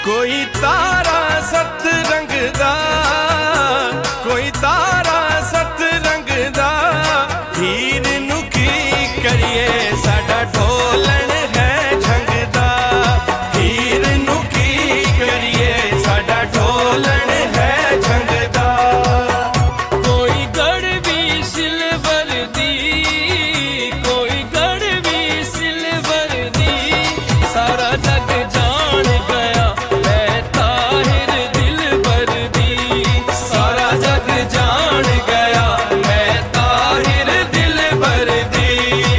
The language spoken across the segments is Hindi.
कोई तारा सत रंग दा, कोई तारा सत रंग दा, हीर नू की करिए साडा ढोलन है झंगदा, हीर नू की करिए साडा ढोलन है झंगदा। कोई गड़वी सिल्वर दी, कोई गड़वी सिल्वर दी, सारा जग जान गया मैं ताहिर दिलबर दी, सारा जग जान गया मैं ताहिर दिलबर दी।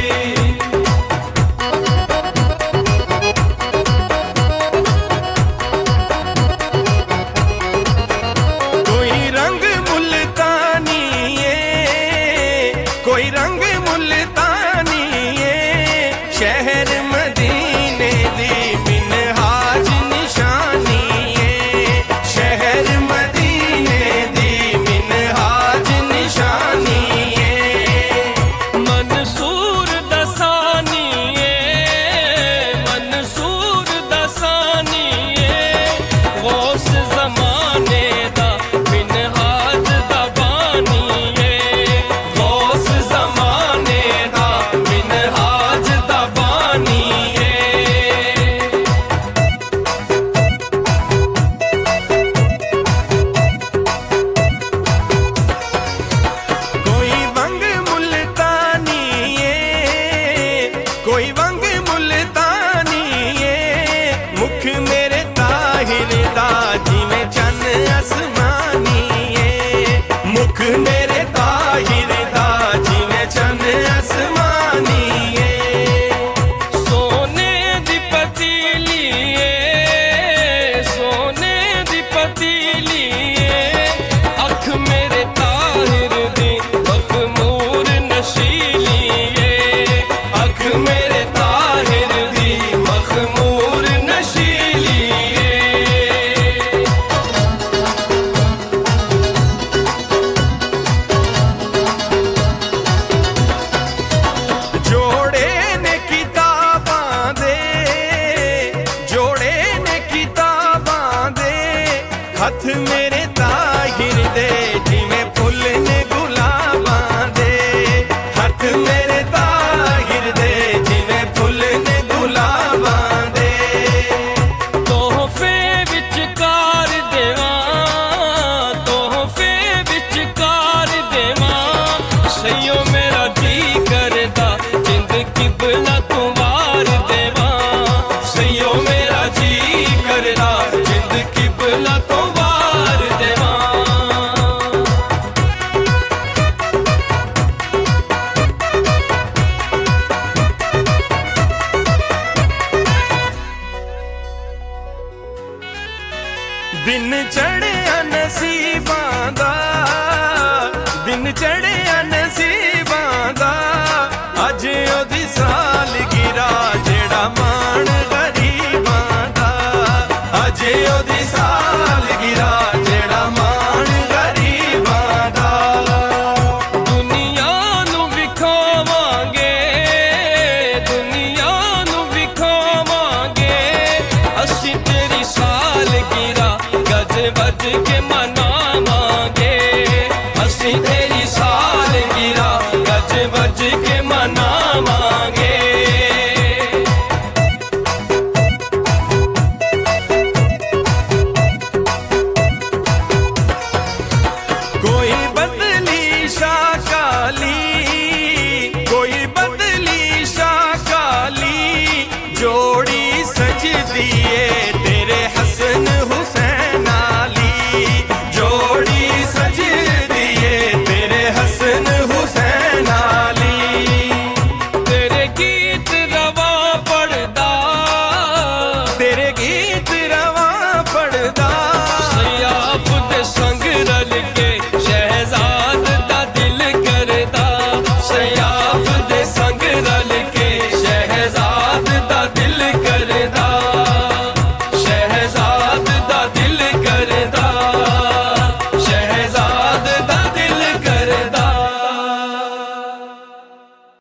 कोई रंग मुल्तानी है, कोई रंग मुल्तानी है, शहर मदीने दी मिनहाज निशानी है, शहर मदीने दी मिनहाज निशानी है। मंसूर दसानी है, मंसूर दसानी है, गौस ज़माने दा मिनहाज दा बानी है, गौस ज़माने दा मिनहाज दा बानी है। कोई वंग मुल्तानी है, कोई वंग मुल्तानी है, मुख मेरे ताहिर दा जिवें चन्न आसमानी है, मुख मेरे ताहिर दा जिवें चन्न आसमानी है। सोने दी पतीली है, सोने दी पतीली है, अख मेरे ताहिर दी मखमूर नशीली है, अख मेरे ताहिर दी मखमूर नशीली है। जोड़े ने किताबां दे, जोड़े ने किताबां दे, हथ मेरे ताहिर दे जिवें फुल ने गुलाबां दे, हथ मेरे ताहिर दे जिवें फुल ने गुलाबां दे। तोहफे विचकार देवां, तोहफे विचकार देवां, सैयो मेरा जी करदा जिंद किबला तू वार देवां, सैयो मेरा जी करदा जिंद किबला तू वार देवां। दिन चढ़िया नसीबां दा, दिन चढ़िया नसीबां दा, अज ओदी सालगिरा जेड़ा मान गरीबां दा, अज ओदी सालगिरा जेड़ा मान गरीबां दा। दुनिया नू विखावांगे, दुनिया नू विखावांगे, असीं तेरी सालगिरा गज वज के मनावांगे, असीं तेरी सालगिरा गज वज के मनावांगे। कोई बदली शाकाली, कोई बदली शाकाली, जोड़ी सजदी है